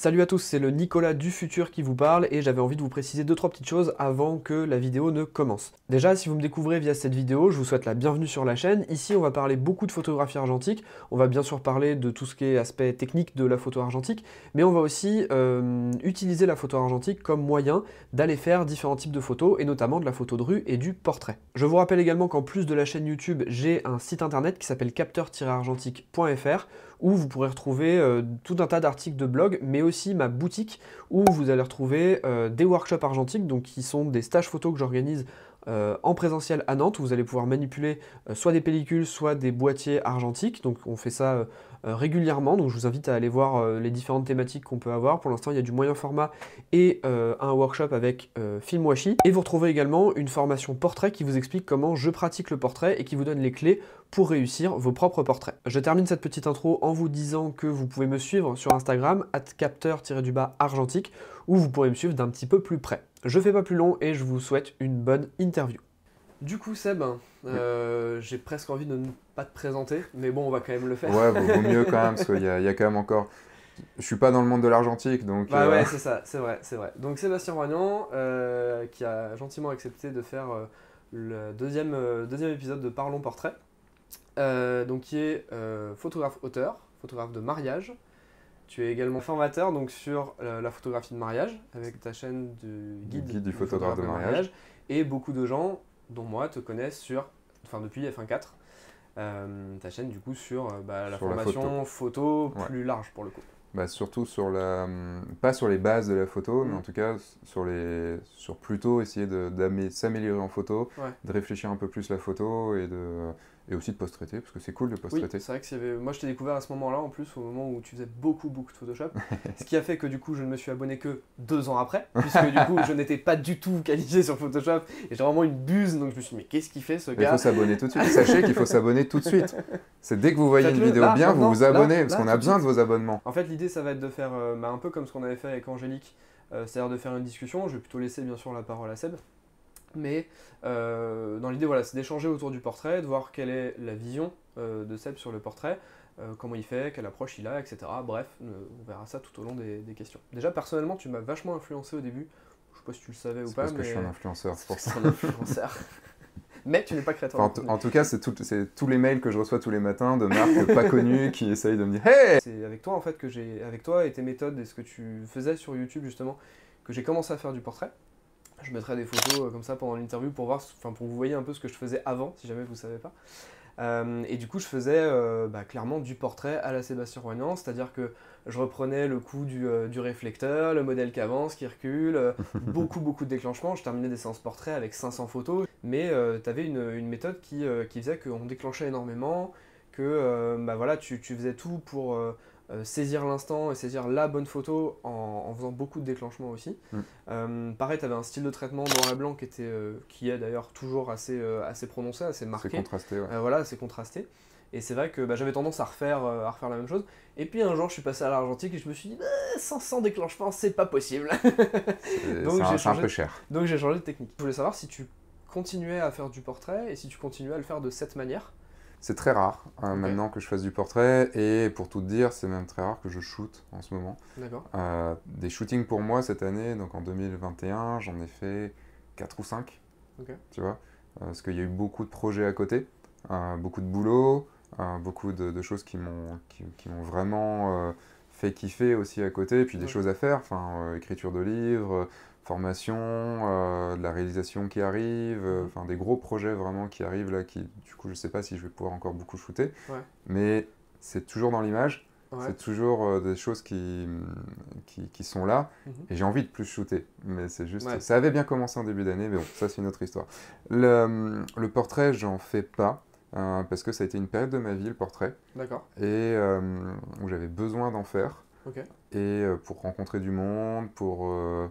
Salut à tous, c'est le Nicolas du futur qui vous parle et j'avais envie de vous préciser 2-3 petites choses avant que la vidéo ne commence. Déjà, si vous me découvrez via cette vidéo, je vous souhaite la bienvenue sur la chaîne. Ici, on va parler beaucoup de photographie argentique, on va bien sûr parler de tout ce qui est aspect technique de la photo argentique, mais on va aussi utiliser la photo argentique comme moyen d'aller faire différents types de photos, et notamment de la photo de rue et du portrait. Je vous rappelle également qu'en plus de la chaîne YouTube, j'ai un site internet qui s'appelle capteur-argentique.fr où vous pourrez retrouver tout un tas d'articles de blog, mais aussi ma boutique où vous allez retrouver des workshops argentiques, donc qui sont des stages photos que j'organise en présentiel à Nantes, où vous allez pouvoir manipuler soit des pellicules, soit des boîtiers argentiques. Donc on fait ça régulièrement, donc je vous invite à aller voir les différentes thématiques qu'on peut avoir. Pour l'instant, il y a du moyen format et un workshop avec film washi. Et vous retrouvez également une formation portrait qui vous explique comment je pratique le portrait et qui vous donne les clés pour réussir vos propres portraits. Je termine cette petite intro en vous disant que vous pouvez me suivre sur Instagram, @capteur-argentique, où vous pourrez me suivre d'un petit peu plus près. Je fais pas plus long et je vous souhaite une bonne interview. Du coup, Seb, j'ai presque envie de ne pas te présenter, mais bon, on va quand même le faire. Ouais, vaut mieux quand même, parce qu'il y a quand même encore... Je suis pas dans le monde de l'argentique, donc... Bah ouais, c'est ça, c'est vrai, c'est vrai. Donc Sébastien Roignan, qui a gentiment accepté de faire le deuxième épisode de Parlons Portrait, donc qui est photographe-auteur, photographe de mariage. Tu es également formateur donc, sur la photographie de mariage, avec ta chaîne de guide du photographe de mariage. Et beaucoup de gens, dont moi, te connaissent depuis F1.4, ta chaîne du coup sur la formation photo plus large pour le coup. Bah, surtout sur pas sur les bases de la photo, mais en tout cas sur plutôt essayer de s'améliorer en photo, de réfléchir un peu plus la photo et aussi de post-traiter, parce que c'est cool de post-traiter. Oui, c'est vrai que moi je t'ai découvert à ce moment-là, en plus, au moment où tu faisais beaucoup de Photoshop, ce qui a fait que du coup je ne me suis abonné que 2 ans après, puisque du coup je n'étais pas du tout qualifié sur Photoshop, et j'ai vraiment une buse, donc je me suis dit mais qu'est-ce qu'il fait ce gars? Il faut s'abonner tout de suite, sachez qu'il faut s'abonner tout de suite. C'est dès que vous voyez une vidéo bien, vous vous abonnez, parce qu'on a besoin de vos abonnements. En fait l'idée ça va être de faire un peu comme ce qu'on avait fait avec Angélique, c'est-à-dire de faire une discussion. Je vais plutôt laisser bien sûr la parole à Seb. Mais dans l'idée, voilà, c'est d'échanger autour du portrait, de voir quelle est la vision de Seb sur le portrait, comment il fait, quelle approche il a, etc. Bref, on verra ça tout au long des questions. Déjà, personnellement, tu m'as vachement influencé au début. Je sais pas si tu le savais ou pas, parce que je suis un influenceur, c'est pour ça. Un influenceur. Mais tu n'es pas créateur. En tout cas, c'est tous les mails que je reçois tous les matins de marques pas connues qui essayent de me dire « Hey !» C'est avec toi, en fait, avec toi et tes méthodes et ce que tu faisais sur YouTube, justement, que j'ai commencé à faire du portrait. Je mettrai des photos comme ça pendant l'interview pour pour que vous voyez un peu ce que je faisais avant, si jamais vous ne savez pas. Et du coup, je faisais clairement du portrait à la Sébastien Roignan, c'est-à-dire que je reprenais le coup du réflecteur, le modèle qui avance, qui recule, beaucoup de déclenchements. Je terminais des séances portraits avec 500 photos, mais tu avais une méthode qui faisait qu'on déclenchait énormément, que tu faisais tout pour saisir l'instant et saisir la bonne photo en faisant beaucoup de déclenchements aussi. Pareil, tu avais un style de traitement noir et blanc qui est d'ailleurs toujours assez prononcé, assez marqué. C'est contrasté, ouais. Voilà, c'est contrasté. Et c'est vrai que j'avais tendance à refaire la même chose. Et puis un jour, je suis passé à l'argentique et je me suis dit, 500 déclenchements, c'est pas possible. C'est un peu cher. Donc j'ai changé de technique. Je voulais savoir si tu continuais à faire du portrait et si tu continuais à le faire de cette manière. C'est très rare maintenant que je fasse du portrait, et pour tout te dire, c'est même très rare que je shoote en ce moment. D'accord. Des shootings pour moi cette année, donc en 2021, j'en ai fait 4 ou 5, tu vois, parce qu'il y a eu beaucoup de projets à côté, beaucoup de boulot, beaucoup de choses qui m'ont vraiment fait kiffer aussi à côté, et puis des choses à faire, écriture de livres, formation, de la réalisation qui arrive, des gros projets vraiment qui arrivent là, du coup je sais pas si je vais pouvoir encore beaucoup shooter, mais c'est toujours dans l'image, c'est toujours des choses qui sont là, et j'ai envie de plus shooter, mais c'est juste, ça avait bien commencé en début d'année, mais bon, ça c'est une autre histoire. Le portrait, j'en fais pas, parce que ça a été une période de ma vie, le portrait, et où j'avais besoin d'en faire, et pour rencontrer du monde, pour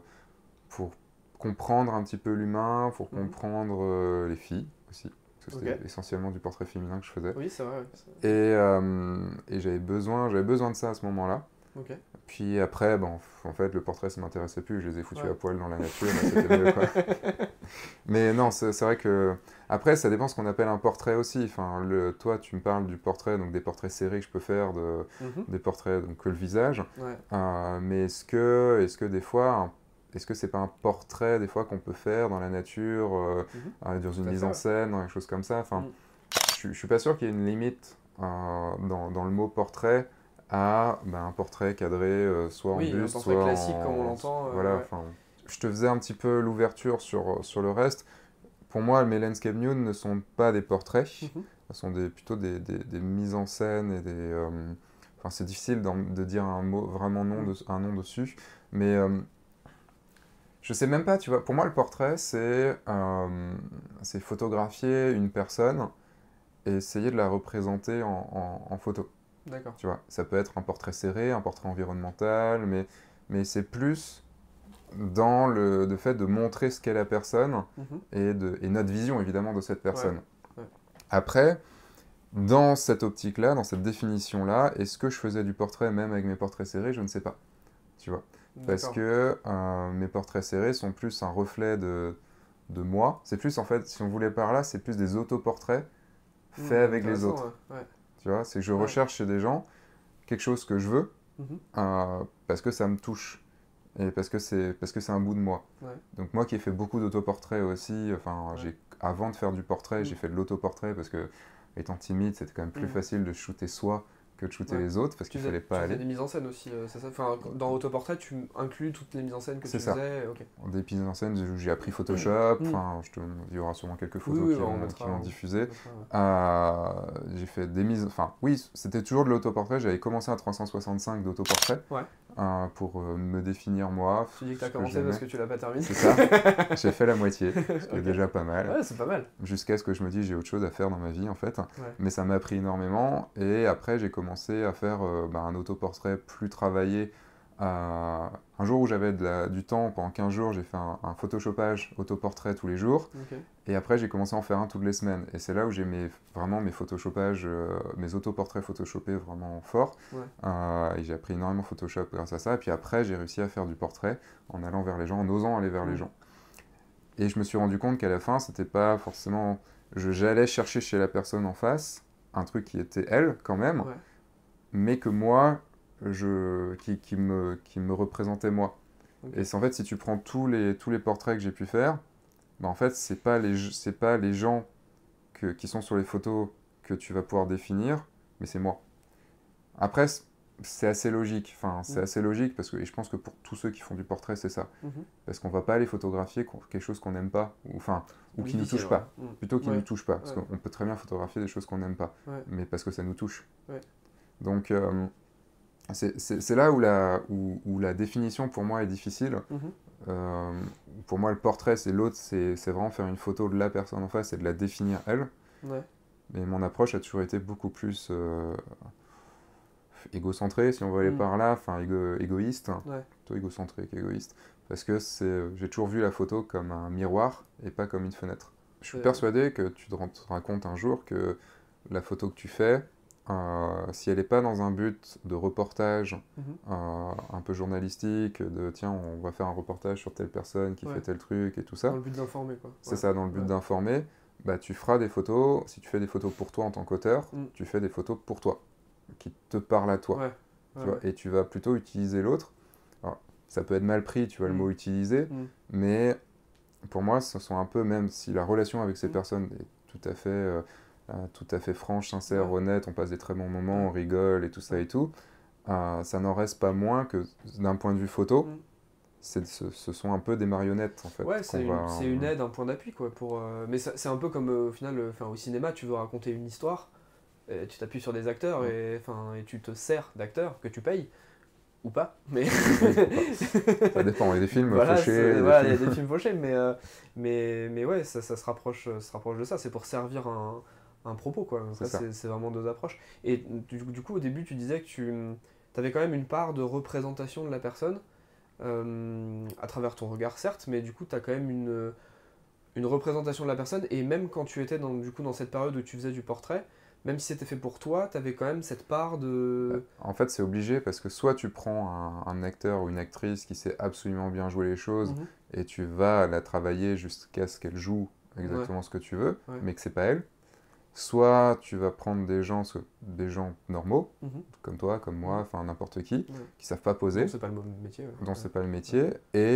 comprendre un petit peu l'humain, pour comprendre les filles aussi, parce que c'était essentiellement du portrait féminin que je faisais. Oui, c'est vrai. Et j'avais besoin de ça à ce moment-là, Puis après, bon, en fait, le portrait, ça m'intéressait plus. Je les ai foutus à poil dans la nature, mais c'était mieux, quoi. Mais non, c'est vrai que... Après, ça dépend ce qu'on appelle un portrait aussi. Enfin, toi, tu me parles du portrait, donc des portraits serrés que je peux faire, des portraits, donc que le visage. Ouais. Mais est-ce que des fois, est-ce que c'est pas un portrait, des fois, qu'on peut faire dans la nature, dans une mise en scène, dans quelque chose comme ça? Enfin, je suis pas sûr qu'il y ait une limite dans le mot portrait à un portrait cadré, soit en buste, un portrait soit classique comme on l'entend. voilà, Ouais. je te faisais un petit peu l'ouverture sur le reste. Pour moi, mes landscape nude ne sont pas des portraits, ce sont plutôt des mises en scène et des... Enfin, c'est difficile de dire un mot, vraiment un nom dessus, mais je sais même pas, tu vois. Pour moi, le portrait, c'est photographier une personne et essayer de la représenter en photo. D'accord. Tu vois, ça peut être un portrait serré, un portrait environnemental, mais c'est plus dans le fait de montrer ce qu'est la personne et notre vision, évidemment, de cette personne. Ouais. Ouais. Après, dans cette optique-là, dans cette définition-là, est-ce que je faisais du portrait même avec mes portraits serrés? Je ne sais pas. Tu vois, parce que mes portraits serrés sont plus un reflet de moi. C'est plus, en fait, si on voulait par là, c'est plus des autoportraits faits avec les autres. Ouais. Tu vois, c'est que je recherche chez des gens quelque chose que je veux parce que ça me touche et parce que c'est un bout de moi. Ouais. Donc moi qui ai fait beaucoup d'autoportraits aussi, enfin, avant de faire du portrait, j'ai fait de l'autoportrait parce que étant timide, c'était quand même plus facile de shooter soi que de shooter les autres parce qu'il fallait pas aller. Tu faisais des mises en scène aussi, c'est ça? Enfin, dans Autoportrait, tu inclus toutes les mises en scène que tu faisais. Okay. Des mises en scène, j'ai appris Photoshop, enfin, il y aura sûrement quelques photos qui vont diffuser. J'ai fait des mises... Enfin, oui, c'était toujours de l'autoportrait, j'avais commencé à 365 d'autoportrait pour me définir moi. Tu dis que tu as commencé parce que tu l'as pas terminé. C'est ça, j'ai fait la moitié, ce qui est déjà pas mal. Ouais, c'est pas mal. Jusqu'à ce que je me dise j'ai autre chose à faire dans ma vie en fait. Mais ça m'a appris énormément et après j'ai commencé à faire un autoportrait plus travaillé. Un jour où j'avais du temps, pendant 15 jours, j'ai fait un photoshopage autoportrait tous les jours. Et après j'ai commencé à en faire un toutes les semaines. Et c'est là où j'ai vraiment mes photoshopages, mes autoportraits photoshopés vraiment forts. Et j'ai appris énormément Photoshop grâce à ça. Et puis après j'ai réussi à faire du portrait en allant vers les gens, en osant aller vers les gens. Et je me suis rendu compte qu'à la fin, c'était pas forcément... J'allais chercher chez la personne en face un truc qui était elle, quand même, mais que moi, qui me représentait moi. Et c'est en fait, si tu prends tous les portraits que j'ai pu faire, en fait, c'est pas les gens qui sont sur les photos que tu vas pouvoir définir, mais c'est moi. Après, c'est assez logique. Enfin, c'est assez logique parce que et je pense que pour tous ceux qui font du portrait, c'est ça. Parce qu'on va pas aller photographier quelque chose qu'on n'aime pas, ou qui nous touche pas. Plutôt qui nous touche pas. Parce qu'on peut très bien photographier des choses qu'on n'aime pas, mais parce que ça nous touche. Donc, c'est là où la définition pour moi est difficile. Pour moi, le portrait, c'est vraiment faire une photo de la personne en face et de la définir elle. Mais mon approche a toujours été beaucoup plus égocentré, si on veut aller par là, enfin égoïste, plutôt égocentré qu'égoïste, parce que j'ai toujours vu la photo comme un miroir et pas comme une fenêtre. Je suis persuadé que tu te racontes un jour que la photo que tu fais, si elle n'est pas dans un but de reportage un peu journalistique, de tiens, on va faire un reportage sur telle personne qui fait tel truc et tout ça. Dans le but d'informer, quoi. C'est ça, dans le but d'informer, tu feras des photos, si tu fais des photos pour toi en tant qu'auteur, tu fais des photos pour toi, qui te parlent à toi. Tu vois, et tu vas plutôt utiliser l'autre. Alors, ça peut être mal pris, tu vois, le mot utiliser, mais pour moi, ce sont un peu, même si la relation avec ces personnes est tout à fait franche, sincère, honnête, on passe des très bons moments, on rigole et tout ça et tout, ça n'en reste pas moins que d'un point de vue photo, ce sont un peu des marionnettes en fait. Ouais, c'est une aide, un point d'appui quoi. Mais c'est un peu comme au final, au cinéma, tu veux raconter une histoire, tu t'appuies sur des acteurs et tu te sers d'acteurs que tu payes. Ou pas, mais... ça dépend, il y a des films fauchés. Il y a des films fauchés, mais ouais, ça se rapproche de ça, c'est pour servir un propos, quoi. C'est vraiment deux approches. Et du coup, au début, tu disais que tu avais quand même une part de représentation de la personne, à travers ton regard, certes, mais du coup, tu as quand même une représentation de la personne, et même quand tu étais dans cette période où tu faisais du portrait, même si c'était fait pour toi, tu avais quand même cette part de... En fait, c'est obligé parce que soit tu prends un acteur ou une actrice qui sait absolument bien jouer les choses Mhm. et tu vas la travailler jusqu'à ce qu'elle joue Ouais, exactement ce que tu veux, ouais. mais que c'est pas elle. Soit tu vas prendre des gens normaux, Mhm. comme toi, comme moi, Mhm. enfin n'importe Ouais. qui savent pas Non, poser, c'est pas le métier. Ouais. dont Ouais. c'est pas le métier.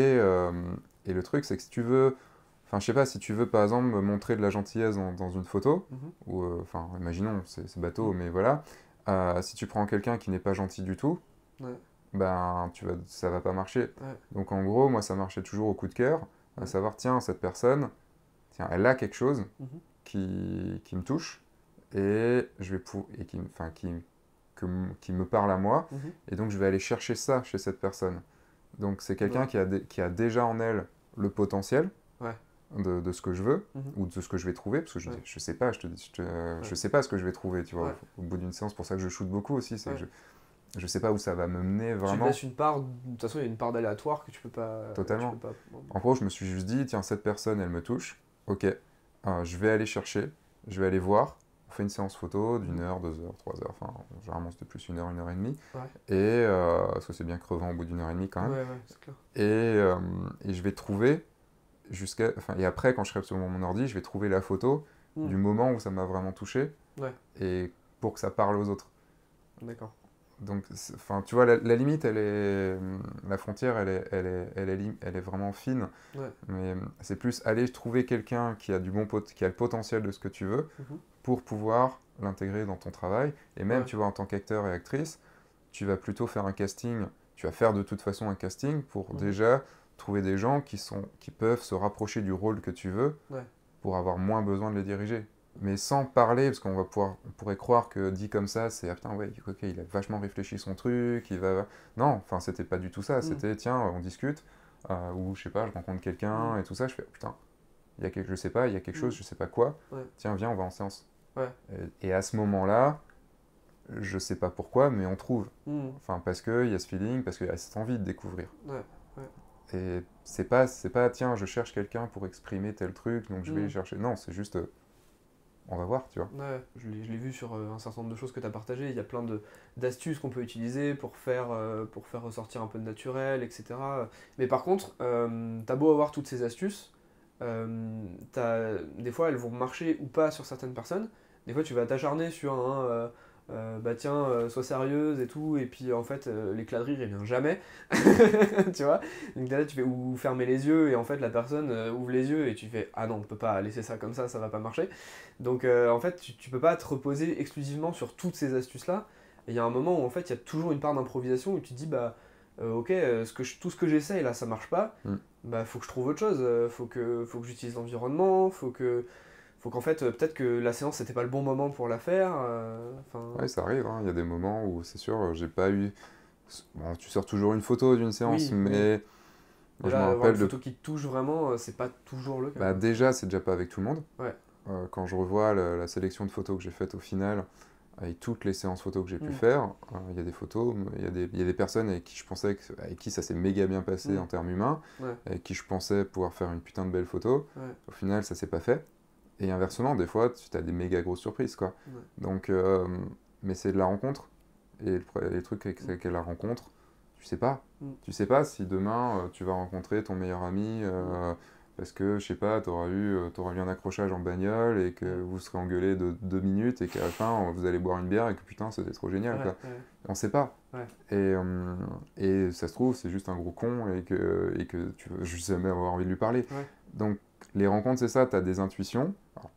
Et le truc, c'est que si tu veux, enfin je sais pas, si tu veux par exemple montrer de la gentillesse dans une photo, Mhm. ou enfin imaginons, c'est bateau, Mhm. mais voilà, si tu prends quelqu'un qui n'est pas gentil du tout, Ouais. ben ça va pas marcher. Ouais. Donc en gros, moi ça marchait toujours au coup de cœur, à Ouais. savoir, tiens, cette personne, tiens, elle a quelque chose Mhm. qui me touche, et et enfin, qui me parle à moi, Mhm. et donc je vais aller chercher ça chez cette personne. Donc c'est quelqu'un Ouais. qui a déjà en elle le potentiel Ouais. de ce que je veux, Mhm. ou de ce que je vais trouver, parce que Ouais. je sais pas, Ouais. je sais pas ce que je vais trouver, tu vois, Ouais. au bout d'une séance, pour ça que je shoote beaucoup aussi, c'est que Ouais. je sais pas où ça va me mener Tu vraiment, laisses une part, de toute façon, il y a une part d'aléatoire que tu peux totalement. pas. En gros, je me suis juste dit, tiens, cette personne, elle me touche, ok, je vais aller chercher, je vais aller voir, on fait une séance photo d'une Mhm. heure, 2 heures, 3 heures, enfin, généralement c'était plus une heure et demie, Ouais. parce que c'est bien crevant au bout d'une heure et demie quand même, Ouais, ouais, c'est clair. et je vais trouver enfin, et après, quand je serai sur mon ordi, je vais trouver la photo Mhm. du moment où ça m'a vraiment touché, Ouais, et pour que ça parle aux autres. d'accord. Donc, enfin, tu vois, la limite, la frontière, elle est vraiment fine. Ouais. Mais c'est plus aller trouver quelqu'un qui a qui a le potentiel de ce que tu veux Mhm. pour pouvoir l'intégrer dans ton travail. Et même, Ouais. tu vois, en tant qu'acteur et actrice, tu vas plutôt faire un casting. Tu vas faire de toute façon un casting pour Mhm. déjà trouver des gens qui peuvent se rapprocher du rôle que tu veux Ouais. pour avoir moins besoin de les diriger. Mais sans parler, parce on pourrait croire que dit comme ça, c'est ah putain, ouais, ok, il a vachement réfléchi son truc, il va. Non, enfin, c'était pas du tout ça. Mhm. C'était tiens, on discute, ou je sais pas, je rencontre quelqu'un Mhm. et tout ça, je fais putain, je sais pas, il y a quelque chose, Mhm. je sais pas quoi, Ouais. tiens, viens, on va en séance. Ouais. Et à ce moment-là, je sais pas pourquoi, mais on trouve. Mhm. Enfin, parce qu'il y a ce feeling, parce qu'il y a cette envie de découvrir. Ouais. Ouais. Et c'est pas, tiens, je cherche quelqu'un pour exprimer tel truc, donc je vais Mhm. y chercher. Non, c'est juste, on va voir, tu vois. Ouais, je l'ai vu sur un certain nombre de choses que tu as partagées. Il y a plein d'astuces qu'on peut utiliser pour faire ressortir un peu de naturel, etc. Mais par contre, t'as beau avoir toutes ces astuces, des fois elles vont marcher ou pas sur certaines personnes. Des fois tu vas t'acharner sur un bah tiens, sois sérieuse et tout, et puis en fait l'éclat de rire il vient jamais. Tu vois? Donc là tu fais ou fermer les yeux, et en fait la personne ouvre les yeux et tu fais ah non, on peut pas laisser ça comme ça va pas marcher. Donc en fait, tu peux pas te reposer exclusivement sur toutes ces astuces-là. Et il y a un moment où en fait, il y a toujours une part d'improvisation où tu te dis bah ok, tout ce que j'essaye là, ça marche pas. Mm. Bah faut que je trouve autre chose. Faut que j'utilise l'environnement. Faut qu'en fait peut-être que la séance c'était pas le bon moment pour la faire. Enfin Ouais, ça arrive, hein. Il y a des moments où c'est sûr, j'ai pas eu. Bon, tu sors toujours une photo d'une séance, oui, oui. mais Mais moi je me là, avoir une rappelle de. photo qui te touche vraiment, c'est pas toujours le cas, Bah, quoi. déjà, c'est déjà pas avec tout le monde. Ouais. Quand je revois la sélection de photos que j'ai faites au final, avec toutes les séances photos que j'ai pu Mm. faire, il y a des photos, il y a des personnes avec qui je pensais avec qui ça s'est méga bien passé Mm. en termes humains, Ouais. avec qui je pensais pouvoir faire une putain de belle photo. Ouais. Au final, ça s'est pas fait. Et inversement, des fois, tu as des méga grosses surprises, quoi. Ouais. Donc, mais c'est de la rencontre. Et les trucs avec la rencontre, tu sais pas. Mm. Tu sais pas si demain, tu vas rencontrer ton meilleur ami parce que, je sais pas, t'auras eu un accrochage en bagnole et que Mm. vous serez engueulé de 2 minutes et qu'à la fin, vous allez boire une bière et que putain, c'était trop génial, Ouais. quoi. Ouais. On sait pas. Ouais. Et ça se trouve, c'est juste un gros con et que tu vas juste jamais avoir envie de lui parler. Ouais. Donc, les rencontres, c'est ça, tu as des intuitions. Alors,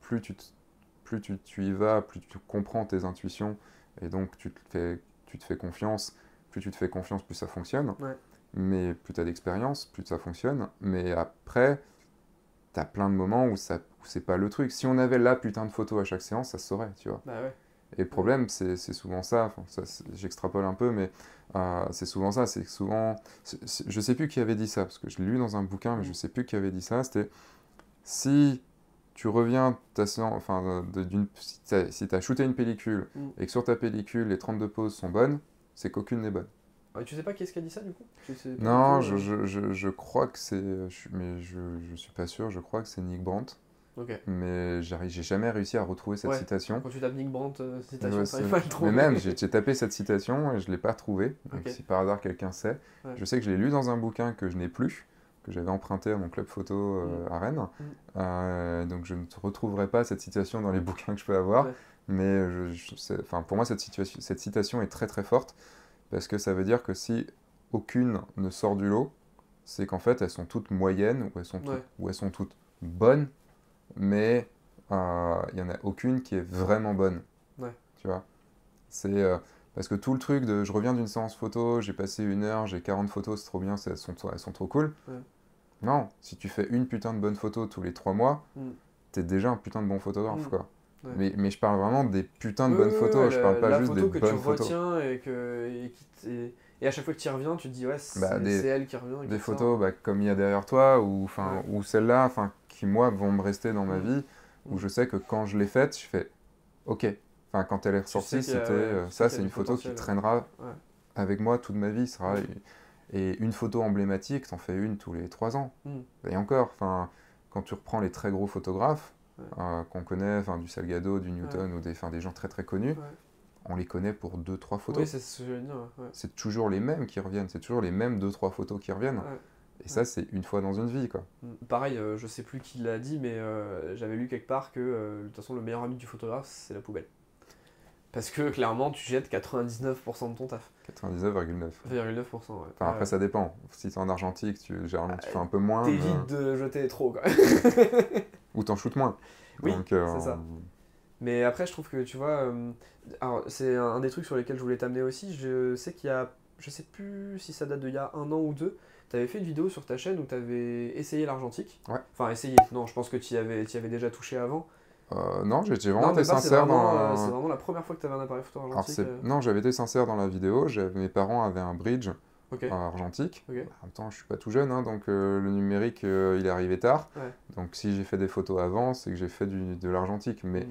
tu y vas, plus tu comprends tes intuitions et donc tu te fais confiance. Plus tu te fais confiance, plus ça fonctionne. Ouais. Mais plus tu as d'expérience, plus ça fonctionne. Mais après, tu as plein de moments où c'est pas le truc. Si on avait la putain de photo à chaque séance, ça se saurait, tu vois. Bah ouais. Et le problème, c'est souvent ça, enfin, j'extrapole un peu, mais c'est souvent ça, c'est que souvent, je sais plus qui avait dit ça, parce que je l'ai lu dans un bouquin, mais je sais plus qui avait dit ça, c'était si tu reviens, enfin, si tu as shooté une pellicule, Mm. et que sur ta pellicule, les 32 poses sont bonnes, c'est qu'aucune n'est bonne. Ouais, tu sais pas qui est-ce qui a dit ça du coup? Tu sais pas Non, du tout, je crois que c'est, mais je suis pas sûr, je crois que c'est Nick Brandt. Ok. mais j'ai jamais réussi à retrouver cette Ouais. citation. Quand tu tapes Nick Brandt, citation, Ouais, t'arrives pas à le trouver. mais même, j'ai tapé cette citation et je l'ai pas trouvée. Donc Ok. si par hasard quelqu'un sait, Ouais. je sais que je l'ai lu dans un bouquin que je n'ai plus, que j'avais emprunté à mon club photo à Rennes. Donc je ne retrouverai pas cette citation dans les bouquins que je peux avoir. Ouais. Mais enfin, pour moi, cette citation est très très forte parce que ça veut dire que si aucune ne sort du lot, c'est qu'en fait elles sont toutes moyennes ou elles sont toutes bonnes, mais il n'y en a aucune qui est vraiment bonne. Ouais. Tu vois, c'est parce que tout le truc de je reviens d'une séance photo, j'ai passé 1 heure, j'ai 40 photos, c'est trop bien, elles sont trop cool. Ouais. Non, si tu fais une putain de bonne photo tous les 3 mois, t'es déjà un putain de bon photographe, quoi. Ouais. Mais je parle vraiment des putains de bonnes photos, je parle pas juste des bonnes photos. La photo que tu retiens et à chaque fois que tu y reviens, tu te dis ouais, c'est elle qui revient. Des photos comme il y a derrière toi, ou celles-là, qui moi vont me rester dans ma vie, où je sais que quand je l'ai faite, je fais ok. Enfin, quand elle est ressortie, c'est une photo qui traînera avec moi toute ma vie. Et une photo emblématique, t'en fais une tous les 3 ans. Et encore, quand tu reprends les très gros photographes qu'on connaît, du Salgado, du Newton, ou des gens très très connus, on les connaît pour 2-3 photos. Oui, c'est ce que je veux dire. Ouais. C'est toujours les mêmes qui reviennent, c'est toujours les mêmes 2-3 photos qui reviennent. Et ça, c'est une fois dans une vie, quoi. Pareil, je sais plus qui l'a dit, mais j'avais lu quelque part que de toute façon, le meilleur ami du photographe, c'est la poubelle. Parce que clairement, tu jettes 99% de ton taf. 99,9. 0,9%, ouais. Après, ça dépend. Si t'es en argentique, généralement, tu fais un peu moins. T'évites de jeter trop, quoi. Ou t'en shootes moins. Oui, donc, c'est ça. Mais après, je trouve que, tu vois... alors, c'est un des trucs sur lesquels je voulais t'amener aussi. Je sais qu'il y a... Je sais plus si ça date d'il y a 1 an ou 2. T'avais fait une vidéo sur ta chaîne où t'avais essayé l'argentique. Ouais. Enfin, essayé. Non, je pense que t'y avais déjà touché avant. Non, j'ai vraiment été sincère dans... C'est vraiment la première fois que tu avais un appareil photo argentique. Non, j'avais été sincère dans la vidéo. Mes parents avaient un bridge argentique. Okay. En même temps, je suis pas tout jeune, donc le numérique, il est arrivé tard. Ouais. Donc si j'ai fait des photos avant, c'est que j'ai fait de l'argentique. Mais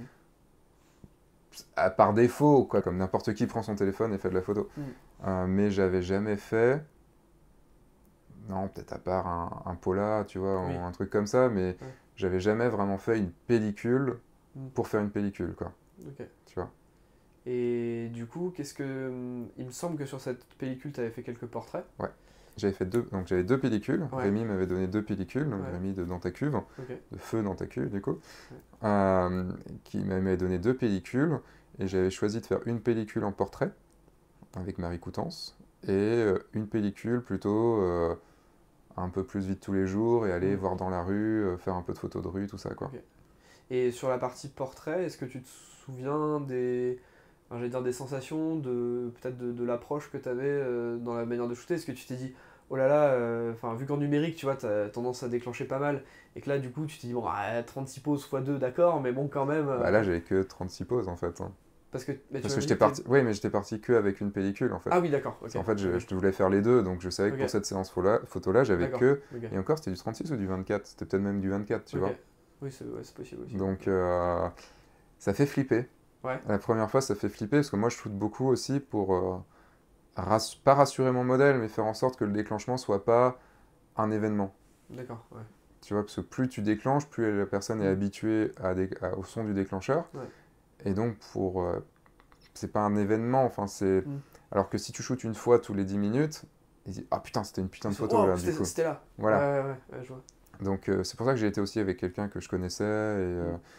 par défaut, quoi, comme n'importe qui prend son téléphone et fait de la photo. Mais j'avais jamais fait... Non, peut-être à part un Pola, tu vois, ou un truc comme ça, mais j'avais jamais vraiment fait une pellicule pour faire une pellicule, quoi. Ok. Tu vois. Et du coup, il me semble que sur cette pellicule, tu avais fait quelques portraits. Ouais. J'avais 2 pellicules. Ouais. Rémi m'avait donné 2 pellicules, donc Rémi Dans ta cuve, de Feu dans ta cuve, du coup, qui m'avait donné 2 pellicules, et j'avais choisi de faire une pellicule en portrait, avec Marie Coutances, et une pellicule plutôt un peu plus vite tous les jours, et aller voir dans la rue, faire un peu de photos de rue, tout ça, quoi. Okay. Et sur la partie portrait, est-ce que tu te souviens des sensations, peut-être de l'approche que tu avais dans la manière de shooter? Est-ce que tu t'es dit, oh là là, vu qu'en numérique, tu vois, tu as tendance à déclencher pas mal, et que là, du coup, tu t'es dit, bon, 36 poses x 2, d'accord, mais bon, quand même... Là, j'avais que 36 poses, en fait. Parce que j'étais parti... Oui, mais j'étais parti que avec une pellicule, en fait. Ah oui, d'accord. Okay. En fait, je voulais faire les deux, donc je savais que pour cette séance photo-là, j'avais que... Okay. Et encore, c'était du 36 ou du 24? C'était peut-être même du 24, tu vois. Oui, c'est possible aussi. Donc, ça fait flipper. Ouais. La première fois, ça fait flipper, parce que moi, je shoot beaucoup aussi pour... pas rassurer mon modèle, mais faire en sorte que le déclenchement soit pas un événement. D'accord, ouais. Tu vois, parce que plus tu déclenches, plus la personne est habituée au son du déclencheur. Ouais. Et donc, c'est pas un événement, enfin, c'est... Alors que si tu shootes une fois tous les 10 minutes, il dit « Ah putain, c'était une putain de photo, là, du coup. » C'était là. Voilà. Ouais, je vois. Donc, c'est pour ça que j'ai été aussi avec quelqu'un que je connaissais,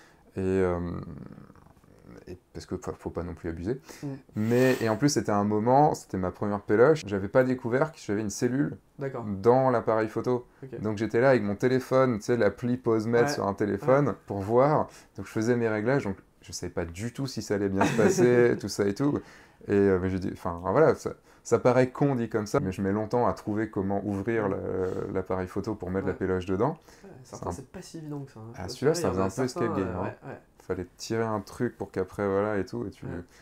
et parce que faut pas non plus abuser. Et en plus, c'était ma première péloche, j'avais pas découvert que j'avais une cellule dans l'appareil photo. Okay. Donc j'étais là avec mon téléphone, tu sais, l'appli Pose-Mètre sur un téléphone, pour voir. Donc je faisais mes réglages, donc je savais pas du tout si ça allait bien se passer, tout ça et tout. Mais j'ai dit, voilà, ça paraît con dit comme ça, mais je mets longtemps à trouver comment ouvrir l'appareil photo pour mettre la péloche dedans. Certains, c'est pas si évident que ça. Hein. Celui-là, ça faisait un peu escape game. Fallait tirer un truc pour qu'après, voilà, et tout.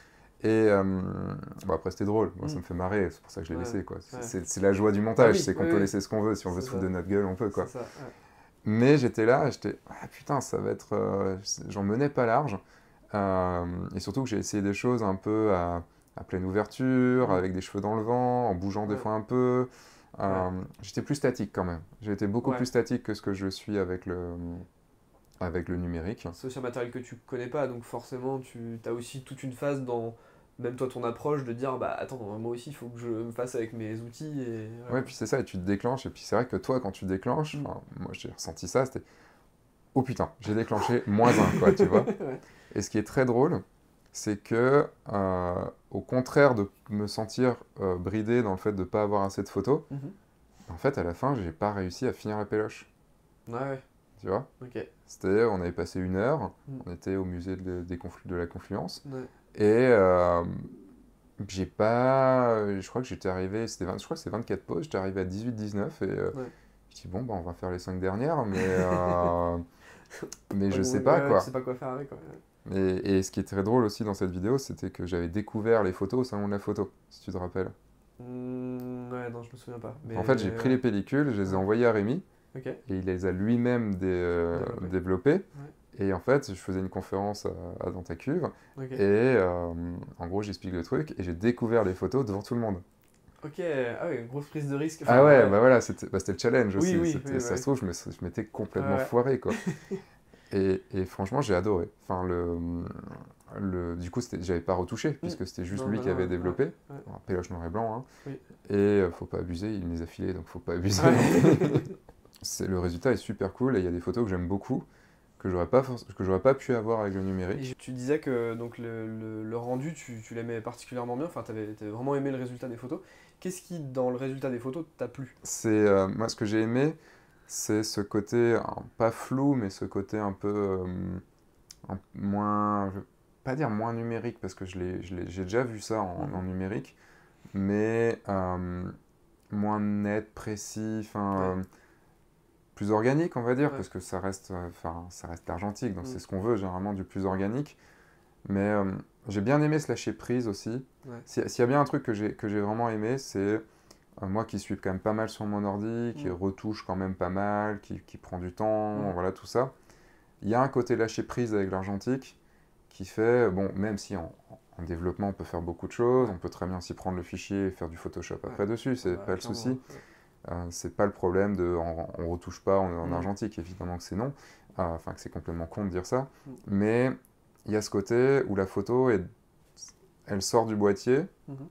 Après, c'était drôle. Moi, ça me fait marrer. C'est pour ça que je l'ai laissé, quoi. C'est la joie du montage. C'est qu'on peut laisser ce qu'on veut. Si on veut se foutre de notre gueule, on peut, quoi. Mais j'étais là, putain, ça va être... J'en menais pas large. Et surtout que j'ai essayé des choses un peu à pleine ouverture, avec des cheveux dans le vent, en bougeant des fois un peu. J'étais plus statique quand même. J'ai été beaucoup plus statique que ce que je suis avec avec le numérique. C'est aussi un matériel que tu connais pas, donc forcément tu as aussi toute une phase dans, même toi ton approche, de dire bah attends, moi aussi il faut que je me fasse avec mes outils. Et, Ouais, puis c'est ça, et tu te déclenches, et puis c'est vrai que toi, quand tu déclenches, moi j'ai ressenti ça, c'était oh putain, j'ai déclenché -1, quoi, tu vois. Ouais. Et ce qui est très drôle, c'est que, au contraire de me sentir bridé dans le fait de ne pas avoir assez de photos, en fait, à la fin, j'ai pas réussi à finir la péloche. Ouais, Tu vois? ok. C'était, on avait passé 1 heure, on était au musée de la Confluence, Ouais. et j'ai pas. Je crois que j'étais arrivé, je crois que c'est 24 pauses, j'étais arrivé à 18-19, et Ouais. je dis bon, bah, on va faire les 5 dernières, mais je sais pas Ouais, tu quoi. sais pas quoi faire avec. Ouais. Et ce qui est très drôle aussi dans cette vidéo, c'était que j'avais découvert les photos au salon de la photo, si tu te rappelles. Ouais, non, je me souviens pas. Mais, En fait, j'ai pris les pellicules, je les ai envoyées à Rémi, Ok. et il les a lui-même développées. Et en fait, je faisais une conférence dans ta cuve, Ok. et en gros, j'explique le truc, et j'ai découvert les photos devant tout le monde. Ok, ah ouais, grosse prise de risque. Ah Enfin, ouais, bah voilà, c'était le challenge Oui, aussi. oui, oui, Ça bah se trouve, je m'étais complètement Ouais. foiré, quoi. Et franchement, j'ai adoré. Enfin, du coup, j'avais pas retouché, puisque c'était juste Non, lui bah qui non, avait ouais, développé. ouais. Alors, péloche noir et blanc, hein. Oui. Et faut pas abuser, il me les a filés, donc faut pas abuser. Ouais. Le résultat est super cool, et il y a des photos que j'aime beaucoup, que j'aurais pas pu avoir avec le numérique. Et tu disais que donc le rendu, tu l'aimais particulièrement bien, enfin t'avais vraiment aimé le résultat des photos. Qu'est-ce qui, dans le résultat des photos, t'a plu? Moi, ce que j'ai aimé, c'est ce côté, pas flou, mais ce côté un peu moins, je vais pas dire moins numérique, parce que j'ai déjà vu ça en numérique, mais moins net, précis, enfin, plus organique, on va dire, parce que ça reste l'argentique, donc c'est ce qu'on veut, généralement, du plus organique. Mais j'ai bien aimé se lâcher prise aussi. S'il y a bien un truc que j'ai vraiment aimé, c'est moi qui suis quand même pas mal sur mon ordi, qui retouche quand même pas mal, qui prend du temps, voilà, tout ça. Il y a un côté lâcher prise avec l'argentique qui fait, bon, même si en développement on peut faire beaucoup de choses, on peut très bien s'y prendre le fichier et faire du Photoshop après dessus, c'est pas le souci. C'est pas le problème on retouche pas en argentique, évidemment que c'est non, enfin que c'est complètement con de dire ça, mais il y a ce côté où la photo, elle sort du boîtier.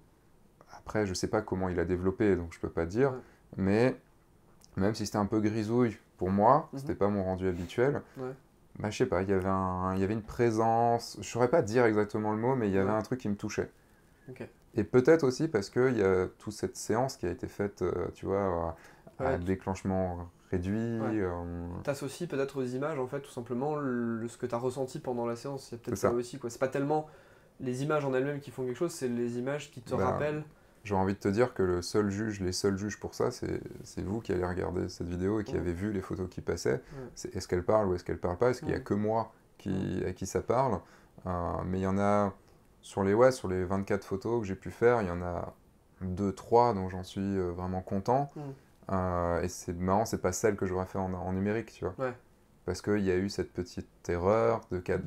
Après, je sais pas comment il a développé, donc je peux pas dire, mais même si c'était un peu grisouille pour moi, c'était pas mon rendu habituel, bah, je sais pas, il y avait une présence, je saurais pas dire exactement le mot, mais il y avait un truc qui me touchait. Et peut-être aussi parce qu'il y a toute cette séance qui a été faite, tu vois, à déclenchement réduit. T'associes peut-être aux images, en fait, tout simplement, ce que t'as ressenti pendant la séance. Il y a peut-être ça aussi, quoi. C'est pas tellement les images en elles-mêmes qui font quelque chose, c'est les images qui te rappellent. J'aurais envie de te dire que les seuls juges pour ça, c'est vous qui allez regarder cette vidéo et qui avez vu les photos qui passaient. C'est est-ce qu'elle parle ou est-ce qu'elle parle pas? Est-ce qu'il y a que moi à qui ça parle? Mais il y en a, sur les 24 photos que j'ai pu faire, il y en a 2-3 dont j'en suis vraiment content. Et c'est marrant, c'est pas celle que j'aurais fait en numérique, tu vois. Parce qu'il y a eu cette petite erreur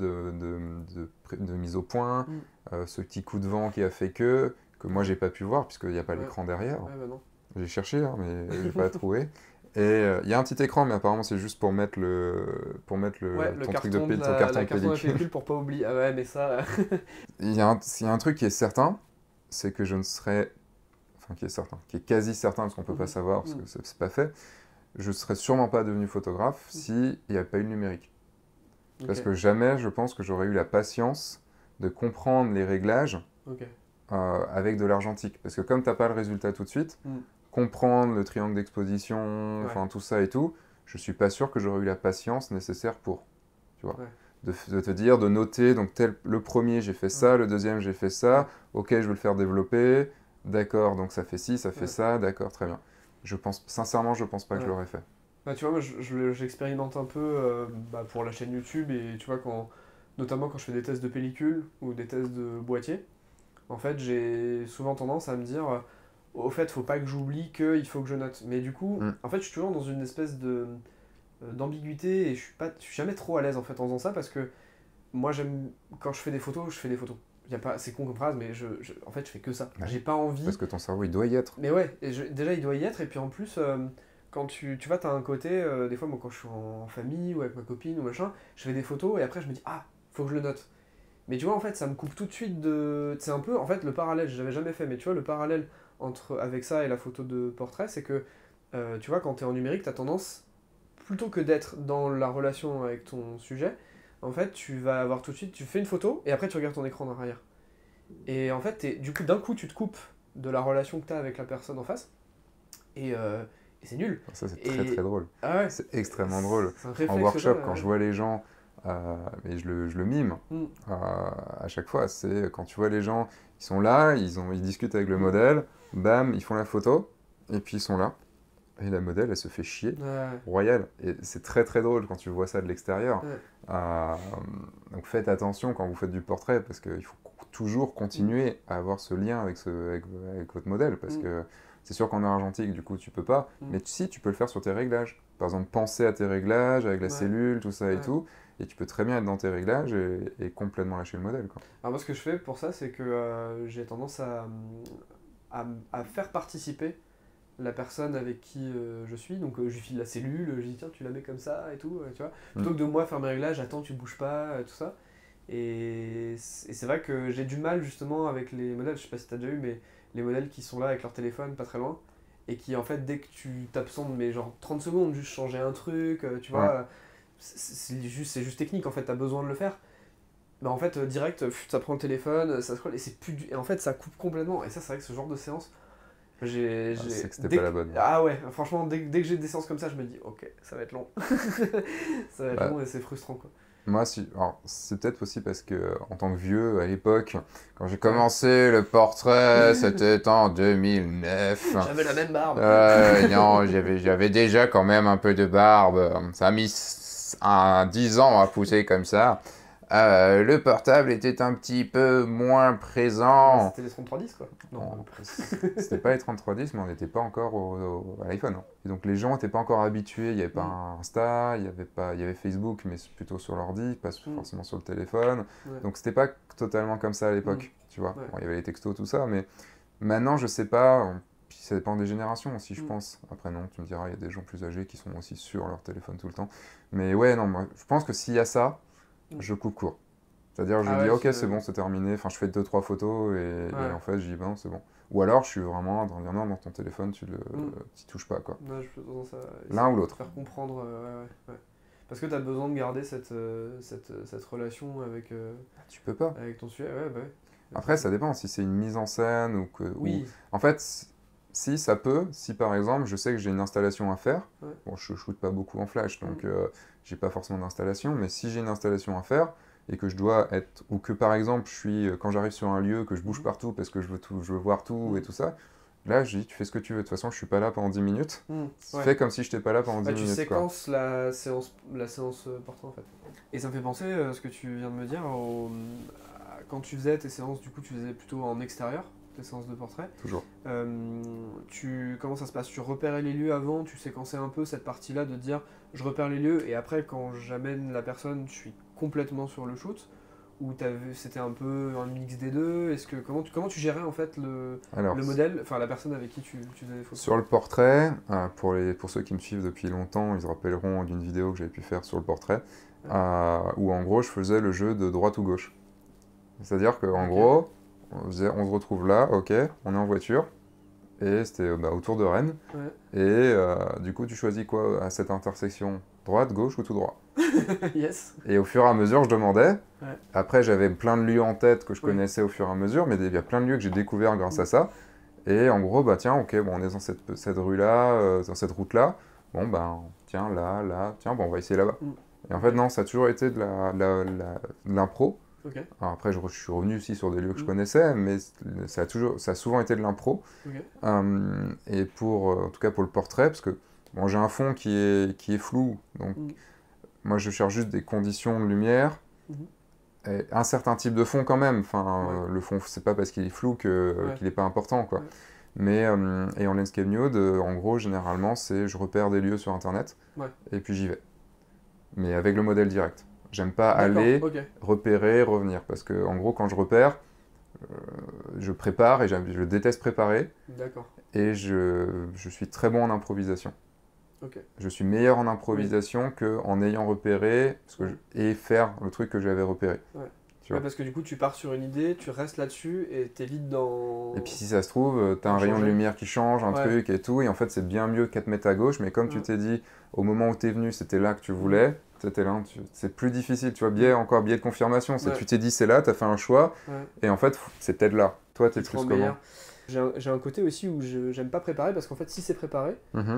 de mise au point, ce petit coup de vent qui a fait que moi j'ai pas pu voir, puisqu'il n'y a pas l'écran derrière. J'ai cherché, hein, mais j'ai pas trouvé. Et il y a un petit écran, mais apparemment c'est juste pour mettre ton truc de ton carton de pellicule. Pour pas oublier. Ah ouais, mais ça... Il y a un truc qui est certain, c'est que je ne serais... Enfin, qui est quasi certain, parce qu'on peut pas savoir, parce que c'est pas fait. Je serais sûrement pas devenu photographe s'il n'y avait pas eu le numérique. Parce que jamais, je pense que j'aurais eu la patience de comprendre les réglages avec de l'argentique. Parce que comme tu n'as pas le résultat tout de suite, comprendre le triangle d'exposition, enfin tout ça et tout, je suis pas sûr que j'aurais eu la patience nécessaire pour. Tu vois, de te dire, de noter, donc le premier j'ai fait ça, le deuxième j'ai fait ça, ok, je veux le faire développer, d'accord, donc ça fait ci, ça fait ça, d'accord, très bien. Sincèrement, je pense pas que je l'aurais fait. Bah, tu vois, moi j'expérimente un peu pour la chaîne YouTube, et tu vois, notamment quand je fais des tests de pellicule ou des tests de boîtier, en fait j'ai souvent tendance à me dire, au fait, faut pas que j'oublie qu'il faut que je note. Mais du coup, en fait, je suis toujours dans une espèce d'ambiguïté, et je suis jamais trop à l'aise en fait en faisant ça, parce que moi quand je fais des photos, je fais des photos. C'est con comme phrase, mais en fait je fais que ça. J'ai pas envie. Parce que ton cerveau il doit y être. Mais ouais, déjà il doit y être, et puis en plus, quand tu vois, t'as un côté, des fois, moi, quand je suis en famille ou avec ma copine ou machin, je fais des photos et après, je me dis, ah, faut que je le note. Mais tu vois, en fait, ça me coupe tout de suite de. C'est un peu, en fait, le parallèle, je l'avais jamais fait, mais tu vois, le parallèle avec ça et la photo de portrait, c'est que, tu vois, quand t'es en numérique, t'as tendance, plutôt que d'être dans la relation avec ton sujet, en fait, tu vas avoir tout de suite, tu fais une photo et après, tu regardes ton écran en arrière. Et en fait, du coup, d'un coup, tu te coupes de la relation que t'as avec la personne en face. Et, euh, et c'est nul. Ça, c'est très Et très drôle. ah ouais, C'est extrêmement drôle. c'est un En réflexe que workshop, t'as, quand ouais. je vois les gens, et je le mime Mm, à chaque fois, c'est quand tu vois les gens, ils sont là, ils discutent avec le modèle, bam, ils font la photo, et puis ils sont là. Et la modèle, elle se fait chier, ouais, royale. Et c'est très très drôle quand tu vois ça de l'extérieur. ouais, Euh, donc faites attention quand vous faites du portrait, parce qu'il faut toujours mm, continuer à avoir ce lien avec votre modèle, parce mm, que c'est sûr qu'en argentique, du coup, tu peux pas, mm, mais si, tu peux le faire sur tes réglages. Par exemple, penser à tes réglages, avec la ouais, cellule, tout ça et ouais. tout, et tu peux très bien être dans tes réglages et complètement lâcher le modèle, quoi. Alors moi, ce que je fais pour ça, c'est que j'ai tendance à faire participer la personne avec qui je suis. Donc je lui file la cellule, je lui dis tiens, tu la mets comme ça et tout, tu vois. Mm. Plutôt que de moi faire mes réglages, attends, tu bouges pas, tout ça. Et c'est vrai que j'ai du mal justement avec les modèles, je sais pas si t'as déjà eu, mais les modèles qui sont là avec leur téléphone pas très loin. Et qui en fait, dès que tu t'absentes, mais genre 30 secondes, juste changer un truc, tu Ouais. vois, c'est juste technique en fait, t'as besoin de le faire. Bah en fait, direct, ça prend le téléphone, ça scrolle, et c'est plus et en fait, ça coupe complètement. Et ça, c'est vrai que ce genre de séance, Ah, c'est que c'était dès pas la que... bonne. Ah ouais, franchement, dès que j'ai des séances comme ça, je me dis, ok, ça va être long. Ça va être Bah, long et c'est frustrant, quoi. moi, alors, c'est peut-être aussi parce que, en tant que vieux, à l'époque, quand j'ai Ouais. commencé le portrait, c'était en 2009. J'avais la même barbe. Non, j'avais déjà quand même un peu de barbe. Ça a mis 10 ans à pousser comme ça. Le portable était un petit peu moins Bah, présent. c'était les 3310, quoi. Non, Bon, non. c'était pas les 3310, mais on n'était pas encore à l'iPhone, hein. Et donc les gens n'étaient pas encore habitués. Il n'y avait pas Mm, Insta, il y avait Facebook, mais plutôt sur l'ordi, pas mm, forcément sur le téléphone. ouais, Donc c'était pas totalement comme ça à mm, l'époque, tu vois. ouais, Bon, il y avait les textos, tout ça, mais maintenant, je sais pas. Puis ça dépend des générations aussi, je mm, pense. Après, non, tu me diras, il y a des gens plus âgés qui sont aussi sur leur téléphone tout le temps. Mais ouais, non, moi, je pense que s'il y a ça, mm. je coupe court. C'est-à-dire, je Ah dis, ouais, ok, c'est bon, c'est terminé. Enfin, je fais deux, trois photos et ouais. en fait, je dis, ben, c'est bon. Ou alors, je suis vraiment dans dire, non, dans ton téléphone, Mm. t'y touches pas, quoi. Ouais, je peux tendance à L'un essayer ou de te l'autre. faire comprendre, ouais. Parce que t'as besoin de garder cette relation Tu peux pas. avec ton sujet, ouais, bah ouais. Après, ça dépend. Si c'est une mise en scène ou que. Oui, En fait, si ça peut, si par exemple, je sais que j'ai une installation à faire, ouais. bon, je shoote pas beaucoup en flash, donc Mm, j'ai pas forcément d'installation, mais si j'ai une installation à faire et que je dois être. Ou que par exemple, quand j'arrive sur un lieu, que je bouge mhm, partout parce que je veux voir tout et mm, tout ça, là, je dis, tu fais ce que tu veux. De toute façon, je suis pas là pendant 10 minutes. ouais. Fais comme si je n'étais pas là pendant Bah, 10 tu minutes, quoi. séquences la séance portrait en fait. Et ça me fait penser, ce que tu viens de me dire, quand tu faisais tes séances, du coup tu faisais plutôt en extérieur, tes séances de portrait. Toujours. Comment ça se passe? Tu repérais les lieux avant, tu séquençais un peu cette partie-là de dire je repère les lieux et après quand j'amène la personne, je suis complètement sur le shoot. Ou c'était un peu un mix des deux? Comment tu gérais en fait Alors, le modèle, enfin la personne avec qui tu faisais des photos? sur le portrait, pour ceux qui me suivent depuis longtemps, ils se rappelleront d'une vidéo que j'avais pu faire sur le portrait, où en gros je faisais le jeu de droite ou gauche. C'est-à-dire qu'en Ok. gros, on se retrouve là, ok, on est en voiture, et c'était autour de Rennes, Ouais. et du coup tu choisis quoi à cette intersection? Droite, gauche ou tout droit? Yes. Et au fur et à mesure, je demandais. Ouais. Après, j'avais plein de lieux en tête que je Oui. connaissais au fur et à mesure, mais il y a plein de lieux que j'ai découverts grâce Mm. à ça. Et en gros, bah tiens, ok, bon, on est dans cette rue-là, dans cette route-là. Bon, ben, tiens, là, tiens, bon, on va essayer là-bas. Mm. Et en fait, non, ça a toujours été de l'impro. Ok. Alors après, je suis revenu aussi sur des lieux que je Mm. connaissais, mais ça a souvent été de l'impro. Ok. Et en tout cas pour le portrait, parce que bon, j'ai un fond qui est flou, donc Mm. moi je cherche juste des conditions de lumière, Mhm. et un certain type de fond quand même. Enfin, Ouais. le fond, c'est pas parce qu'il est flou Ouais. qu'il n'est pas important, quoi. Ouais. Mais et en landscape nude, en gros, généralement, je repère des lieux sur internet, Ouais. et puis j'y vais. Mais avec le modèle direct. J'aime pas D'accord, aller ok. repérer, revenir, parce que en gros, quand je repère, je prépare et je déteste préparer D'accord. et je suis très bon en improvisation. Okay. Je suis meilleur en improvisation qu'en ayant repéré et faire le truc que j'avais repéré. Ouais. Tu vois. Parce que du coup, tu pars sur une idée, tu restes là-dessus et t'es vite dans... Et puis si ça se trouve, t'as un rayon de lumière qui change, un truc et tout, et en fait c'est bien mieux qu'à te mettre à gauche, mais comme tu t'es dit, au moment où t'es venu, c'était là que tu voulais, c'était là, c'est plus difficile, tu vois, biais de confirmation, tu t'es dit c'est là, t'as fait un choix, et en fait c'est peut-être là. Toi t'es plus comment? J'ai un côté aussi où j'aime pas préparer, parce qu'en fait si c'est préparé,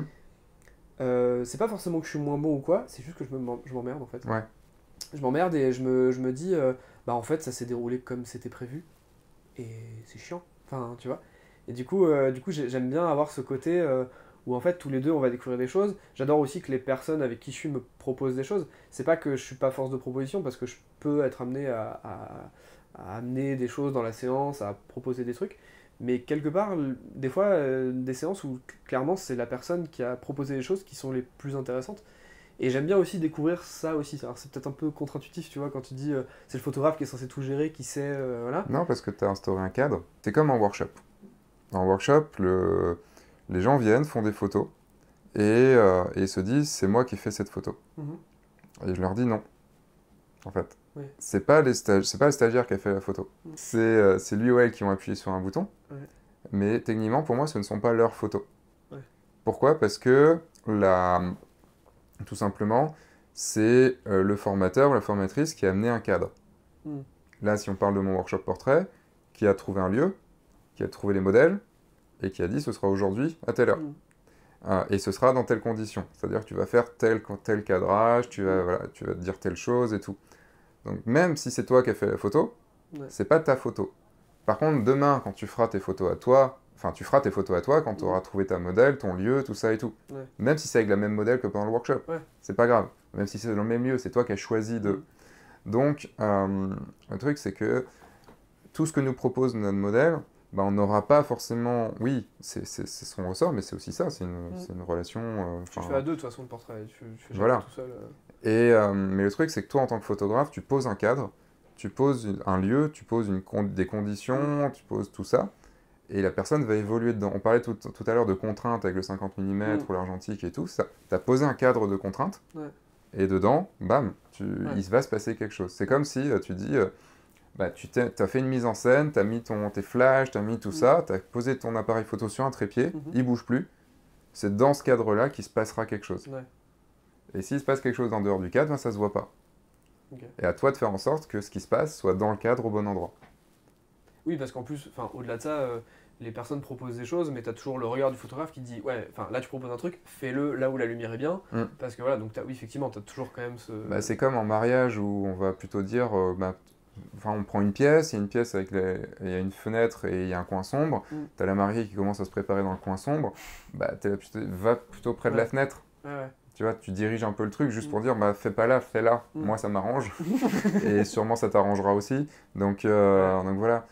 c'est pas forcément que je suis moins bon ou quoi, c'est juste que je m'emmerde en fait. Ouais. Je m'emmerde et je me dis, bah en fait ça s'est déroulé comme c'était prévu, et c'est chiant, enfin tu vois. Et du coup j'aime bien avoir ce côté où en fait tous les deux on va découvrir des choses. J'adore aussi que les personnes avec qui je suis me proposent des choses. C'est pas que je suis pas force de proposition, parce que je peux être amené à amener des choses dans la séance, à proposer des trucs. Mais quelque part, des fois, des séances où clairement c'est la personne qui a proposé les choses qui sont les plus intéressantes. Et j'aime bien aussi découvrir ça aussi. Alors c'est peut-être un peu contre-intuitif, tu vois, quand tu dis c'est le photographe qui est censé tout gérer, qui sait, voilà. Non, parce que tu as instauré un cadre. C'est comme en workshop. En workshop, les gens viennent, font des photos, et se disent c'est moi qui ai fait cette photo. Et je leur dis non, en fait. Oui. C'est pas le stagiaire qui a fait la photo. C'est lui ou elle qui ont appuyé sur un bouton. Mais techniquement, pour moi, ce ne sont pas leurs photos. Pourquoi? Parce que tout simplement, c'est le formateur ou la formatrice qui a amené un cadre. Là, si on parle de mon workshop portrait, qui a trouvé un lieu, qui a trouvé les modèles, et qui a dit ce sera aujourd'hui à telle heure. Et ce sera dans telles conditions. C'est-à-dire que tu vas faire tel cadrage, tu vas te dire telle chose et tout. Donc même si c'est toi qui as fait la photo, c'est pas ta photo. Par contre, demain, quand tu feras tes photos à toi, tu feras tes photos à toi quand tu auras trouvé ta modèle, ton lieu, tout ça et tout. Même si c'est avec la même modèle que pendant le workshop. C'est pas grave. Même si c'est dans le même lieu, c'est toi qui as choisi de... Donc, le truc, c'est que tout ce que nous propose notre modèle, bah, on n'aura pas forcément... Oui, c'est son ressort, mais c'est aussi ça, c'est une relation... tu fais à deux, de toute façon, le portrait, tu fais voilà. jamais tout seul. Mais le truc, c'est que toi, en tant que photographe, tu poses un cadre, tu poses un lieu, tu poses des conditions, tu poses tout ça, et la personne va évoluer dedans. On parlait tout à l'heure de contraintes avec le 50 mm ou l'argentique et tout, ça. Tu as posé un cadre de contraintes, et dedans, bam, il va se passer quelque chose. C'est comme si tu dis... tu as fait une mise en scène, tu as mis tes flashs, tu as mis tout ça, tu as posé ton appareil photo sur un trépied, il bouge plus. C'est dans ce cadre-là qu'il se passera quelque chose. Et s'il se passe quelque chose en dehors du cadre, ça se voit pas. Et à toi de faire en sorte que ce qui se passe soit dans le cadre au bon endroit. Oui, parce qu'en plus, au-delà de ça, les personnes proposent des choses, mais tu as toujours le regard du photographe qui dit ouais, là tu proposes un truc, fais-le là où la lumière est bien. Parce que voilà, donc oui, effectivement, tu as toujours quand même ce... c'est comme en mariage où on va plutôt dire on prend une pièce, il y a une pièce avec il y a une fenêtre et il y a un coin sombre. Tu as la mariée qui commence à se préparer dans le coin sombre. Va plutôt près de la fenêtre. Tu vois, tu diriges un peu le truc juste pour dire fais pas là, fais là. Moi, ça m'arrange. Et sûrement, ça t'arrangera aussi. Donc voilà.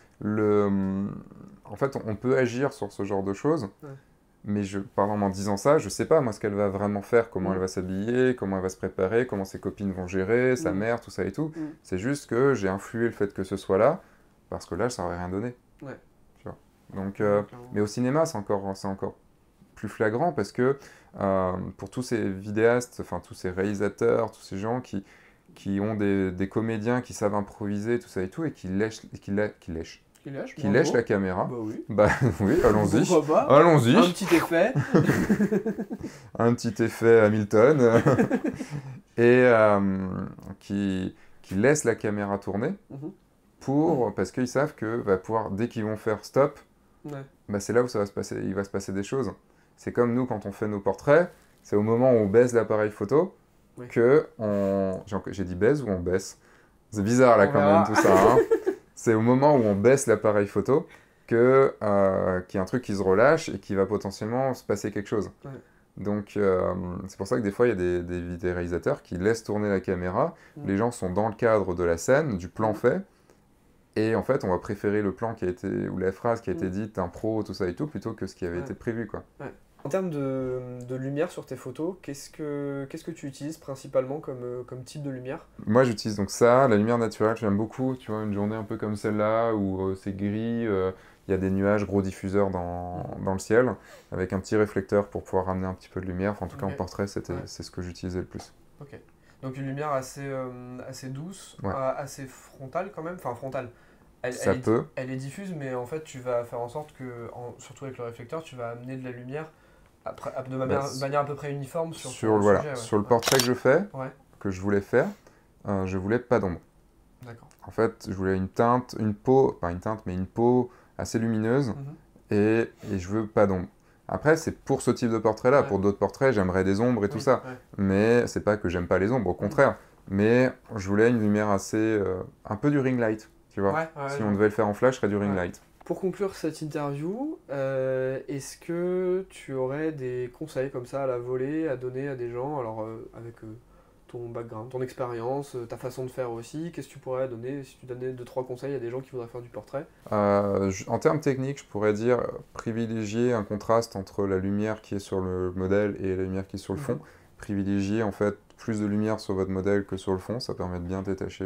En fait, on peut agir sur ce genre de choses. Mais en disant ça, je sais pas moi ce qu'elle va vraiment faire, comment elle va s'habiller, comment elle va se préparer, comment ses copines vont gérer, sa mère, tout ça et tout. C'est juste que j'ai influé le fait que ce soit là, parce que là, ça aurait rien donné. Tu vois. Donc, mais au cinéma, c'est encore plus flagrant parce que pour tous ces vidéastes, tous ces réalisateurs, tous ces gens qui ont des comédiens qui savent improviser, tout ça et tout, et qui lèchent la caméra. Bah oui. Oui, allons-y. Pourquoi pas? Allons-y. Un petit effet. Un petit effet Hamilton. Et qui laissent la caméra tourner parce qu'ils savent que dès qu'ils vont faire stop, c'est là où il va se passer des choses. C'est comme nous, quand on fait nos portraits, c'est au moment où on baisse l'appareil photo que j'ai dit baise ou on baisse? C'est bizarre là quand même tout ça. Hein. C'est au moment où on baisse l'appareil photo qu'il y a un truc qui se relâche et qui va potentiellement se passer quelque chose. Donc c'est pour ça que des fois il y a des réalisateurs qui laissent tourner la caméra, les gens sont dans le cadre de la scène, du plan fait, et en fait on va préférer le plan ou la phrase qui a été dite, impro, tout ça et tout, plutôt que ce qui avait été prévu, quoi. En termes de lumière sur tes photos, qu'est-ce que tu utilises principalement comme type de lumière? Moi j'utilise donc ça, la lumière naturelle, j'aime beaucoup, tu vois, une journée un peu comme celle-là, où c'est gris, il il y a des nuages, gros diffuseurs dans le ciel, avec un petit réflecteur pour pouvoir ramener un petit peu de lumière. Enfin, en tout cas, en portrait, c'est ce que j'utilisais le plus. Ok. Donc une lumière assez douce, assez frontale quand même, enfin frontale. Elle est diffuse, mais en fait, tu vas faire en sorte que, surtout avec le réflecteur, tu vas amener de la lumière de manière à peu près uniforme sur le sujet. Sur le portrait que je fais, que je voulais faire, je voulais pas d'ombre. D'accord. En fait, je voulais une peau, pas une teinte, mais une peau assez lumineuse, et je veux pas d'ombre. Après, c'est pour ce type de portrait-là. Pour d'autres portraits, j'aimerais des ombres et tout ça. Mais c'est pas que j'aime pas les ombres, au contraire. Mais je voulais une lumière assez... un peu du ring light, tu vois. Si on devait le faire en flash, ce serait du ring light. Pour conclure cette interview, est-ce que tu aurais des conseils comme ça à la volée, à donner à des gens, alors avec ton background, ton expérience, ta façon de faire aussi, qu'est-ce que tu pourrais donner si tu donnais 2-3 conseils à des gens qui voudraient faire du portrait? En termes techniques, je pourrais dire privilégier un contraste entre la lumière qui est sur le modèle et la lumière qui est sur le fond. Privilégier en fait plus de lumière sur votre modèle que sur le fond, ça permet de bien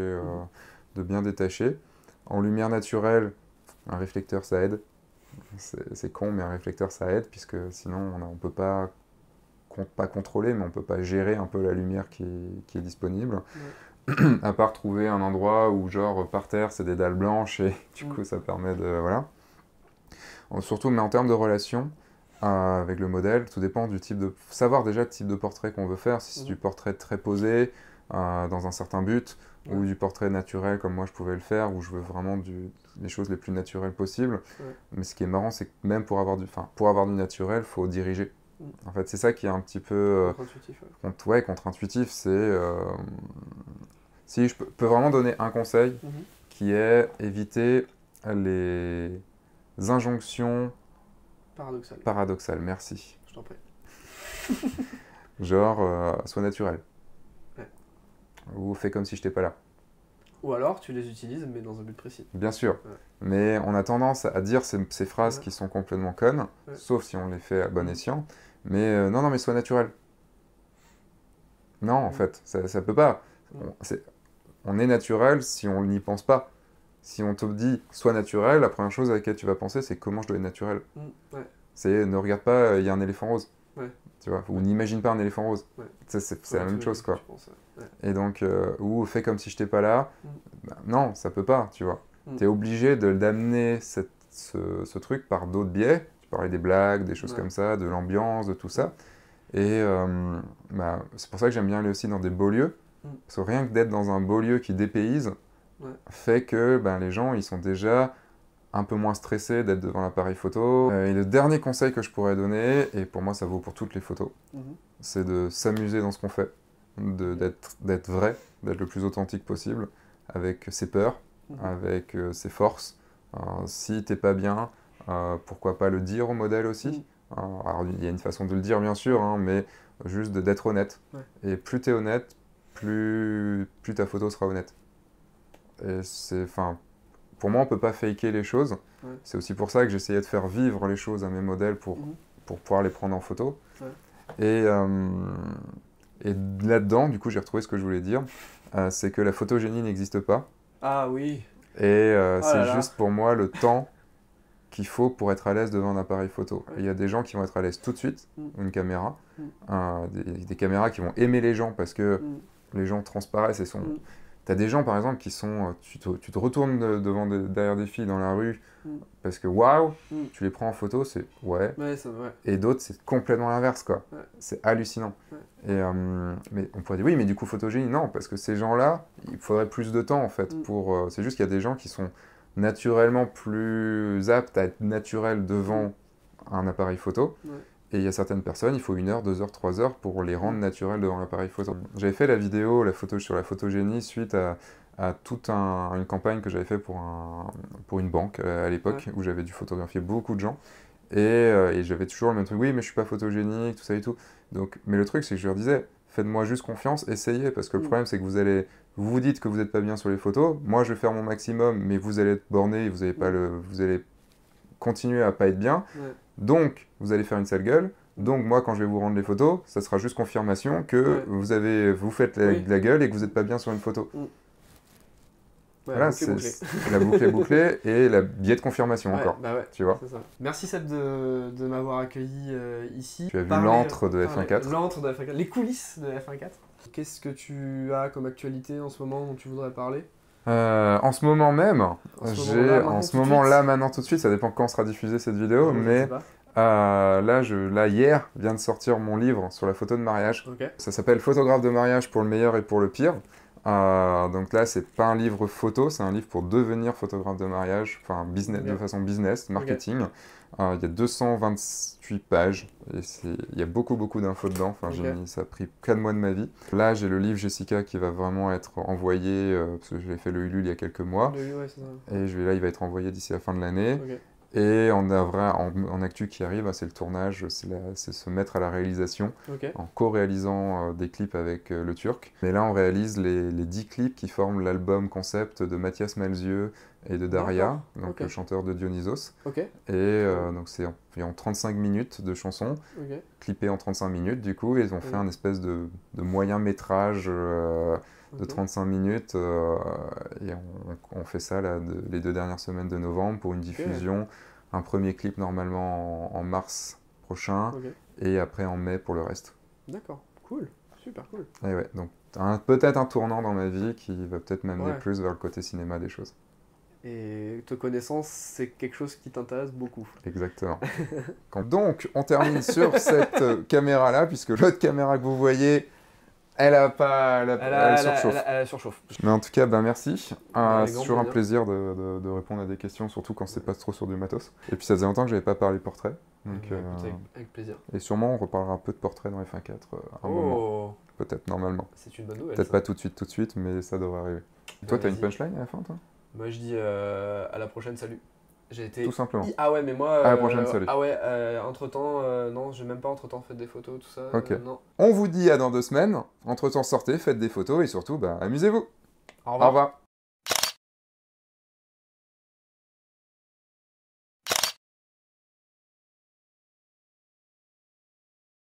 détacher. En lumière naturelle, un réflecteur ça aide. C'est con, mais un réflecteur ça aide, puisque sinon on peut pas contrôler, mais on peut pas gérer un peu la lumière qui est disponible. À part trouver un endroit où, genre, par terre, c'est des dalles blanches, et du coup, ça permet de... Voilà. Surtout, mais en termes de relation avec le modèle, tout dépend du type de... Savoir déjà le type de portrait qu'on veut faire, si c'est du portrait très posé, dans un certain but, ou du portrait naturel, comme moi je pouvais le faire, où je veux vraiment les choses les plus naturelles possibles. Mais ce qui est marrant, c'est que même pour avoir du naturel, il faut diriger. En fait, c'est ça qui est un petit peu contre-intuitif. C'est si je peux vraiment donner un conseil, qui est éviter les injonctions paradoxales. Merci. Je t'en prie. Genre, sois naturel. Ou fais comme si je n'étais pas là. Ou alors, tu les utilises, mais dans un but précis. Bien sûr. Mais on a tendance à dire ces phrases qui sont complètement connes, sauf si on les fait à bon escient. Mais non, mais sois naturel. Non, en fait, ça peut pas. On est naturel si on n'y pense pas. Si on te dit sois naturel, la première chose à laquelle tu vas penser, c'est comment je dois être naturel. C'est ne regarde pas, il y a un éléphant rose. Tu vois, ou n'imagine pas un éléphant rose. C'est la même chose, quoi. Et donc, ou fais comme si je n'étais pas là. Non, ça peut pas, tu vois. Tu es obligé d'amener ce truc par d'autres biais. Tu parlais des blagues, des choses comme ça, de l'ambiance, de tout ça. Et c'est pour ça que j'aime bien aller aussi dans des beaux lieux. Parce que rien que d'être dans un beau lieu qui dépayse, fait que les gens, ils sont déjà un peu moins stressés d'être devant l'appareil photo. Et le dernier conseil que je pourrais donner, et pour moi ça vaut pour toutes les photos, c'est de s'amuser dans ce qu'on fait, d'être vrai, d'être le plus authentique possible, avec ses peurs, avec ses forces. Si t'es pas bien, pourquoi pas le dire au modèle aussi. Alors il y a une façon de le dire bien sûr, mais juste d'être honnête. Et plus t'es honnête, plus ta photo sera honnête. Et pour moi, on peut pas faker les choses. C'est aussi pour ça que j'essayais de faire vivre les choses à mes modèles pour pouvoir les prendre en photo. Et là-dedans, du coup, j'ai retrouvé ce que je voulais dire. C'est que la photogénie n'existe pas. Ah oui. Et c'est juste pour moi le temps qu'il faut pour être à l'aise devant un appareil photo. Il y a des gens qui vont être à l'aise tout de suite, une caméra. Des caméras qui vont aimer les gens parce que les gens transparaissent et sont... T'as des gens, par exemple, qui sont... Tu te retournes derrière des filles dans la rue parce que, waouh, tu les prends en photo, c'est... Ouais. Et d'autres, c'est complètement l'inverse, quoi. C'est hallucinant. Et, mais on pourrait dire, oui, mais du coup, photogénie, non, parce que ces gens-là, il faudrait plus de temps, en fait, pour... c'est juste qu'il y a des gens qui sont naturellement plus aptes à être naturels devant un appareil photo. Et il y a certaines personnes, il faut 1 heure, 2 heures, 3 heures pour les rendre naturels devant l'appareil photo. J'avais fait la vidéo sur la photogénie suite à toute une campagne que j'avais fait pour une banque à l'époque, où j'avais dû photographier beaucoup de gens. Et j'avais toujours le même truc, oui, mais je suis pas photogénique, tout ça et tout. Donc, mais le truc, c'est que je leur disais, faites-moi juste confiance, essayez, parce que le problème, c'est que vous dites que vous n'êtes pas bien sur les photos, moi je vais faire mon maximum, mais vous allez être borné, vous allez continuer à pas être bien. Donc, vous allez faire une sale gueule. Donc, moi, quand je vais vous rendre les photos, ça sera juste confirmation que vous faites la gueule et que vous n'êtes pas bien sur une photo. Ouais, voilà, la boucle est bouclée et la biais de confirmation encore. Bah ouais, tu vois. ça. Merci Seb de m'avoir accueilli ici. Tu as vu l'antre de F1.4. L'antre de F1.4, les coulisses de F1.4. Qu'est-ce que tu as comme actualité en ce moment dont tu voudrais parler? En ce moment même, maintenant tout de suite, ça dépend quand sera diffusée cette vidéo, mais là, hier vient de sortir mon livre sur la photo de mariage. Okay. Ça s'appelle Photographe de mariage pour le meilleur et pour le pire. Donc là, c'est pas un livre photo, c'est un livre pour devenir photographe de mariage, enfin business, de façon business, marketing. Il y a 228 pages, et il y a beaucoup d'infos dedans. Enfin, ça a pris 4 mois de ma vie. Là, j'ai le livre Jessica qui va vraiment être envoyé, parce que j'ai fait le Ulule il y a quelques mois. Et là, il va être envoyé d'ici la fin de l'année. Et en actu qui arrive, c'est le tournage, c'est se mettre à la réalisation, en co-réalisant des clips avec le Turc. Mais là, on réalise les 10 clips qui forment l'album concept de Mathias Malzieu et de Daria, donc le chanteur de Dionysos. Et donc c'est environ 35 minutes de chansons, clippées en 35 minutes du coup, et ils ont fait un espèce de moyen métrage de 35 minutes, et on fait ça là, les 2 dernières semaines de novembre pour une diffusion, un premier clip normalement en mars prochain, et après en mai pour le reste. D'accord, cool, super cool. Et ouais, donc peut-être un tournant dans ma vie qui va peut-être m'amener plus vers le côté cinéma des choses. Et te connaissance, c'est quelque chose qui t'intéresse beaucoup. Exactement. Donc, on termine sur cette caméra-là, puisque l'autre caméra que vous voyez, elle surchauffe. Mais en tout cas, merci. C'est toujours un plaisir de répondre à des questions, surtout quand c'est pas trop sur du matos. Et puis ça faisait longtemps que j'avais pas parlé portrait. Donc, avec plaisir. Et sûrement, on reparlera un peu de portrait dans F1.4 à un moment. Peut-être, normalement. C'est une bonne nouvelle. Peut-être pas tout de suite, mais ça devrait arriver. Toi, t'as une punchline à la fin, toi? Moi, je dis à la prochaine, salut. J'ai été... Tout simplement. Ah ouais, mais moi... à la prochaine, salut. Ah ouais, entre-temps, non, j'ai même pas entre-temps fait des photos, tout ça. Non. On vous dit à dans 2 semaines. Entre-temps, sortez, faites des photos et surtout, amusez-vous. Au revoir.